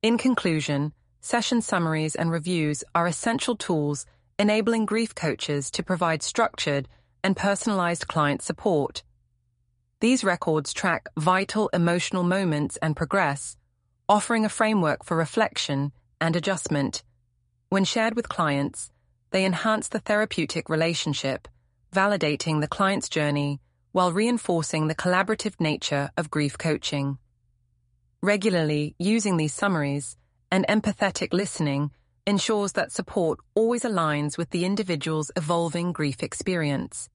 In conclusion, session summaries and reviews are essential tools enabling grief coaches to provide structured and personalized client support. These records track vital emotional moments and progress, offering a framework for reflection and adjustment. When shared with clients, they enhance the therapeutic relationship, validating the client's journey while reinforcing the collaborative nature of grief coaching. Regularly using these summaries and empathetic listening ensures that support always aligns with the individual's evolving grief experience.